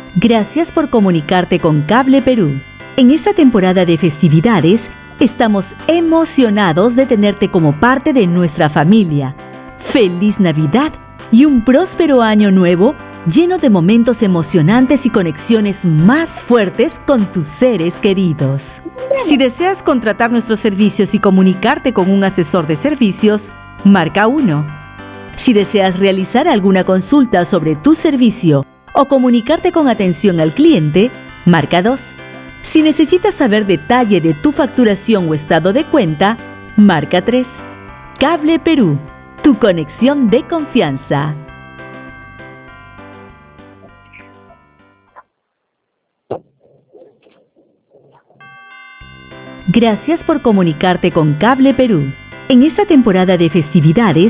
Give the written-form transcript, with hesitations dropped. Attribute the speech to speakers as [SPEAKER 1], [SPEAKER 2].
[SPEAKER 1] Gracias por comunicarte con Cable Perú. En esta temporada de festividades, estamos emocionados de tenerte como parte de nuestra familia. ¡Feliz Navidad y un próspero año nuevo lleno de momentos emocionantes y conexiones más fuertes con tus seres queridos! Si deseas contratar nuestros servicios y comunicarte con un asesor de servicios, marca 1. Si deseas realizar alguna consulta sobre tu servicio o comunicarte con atención al cliente, marca 2. Si necesitas saber detalle de tu facturación o estado de cuenta, marca 3. Cable Perú, tu conexión de confianza. Gracias por comunicarte con Cable Perú. En esta temporada de festividades,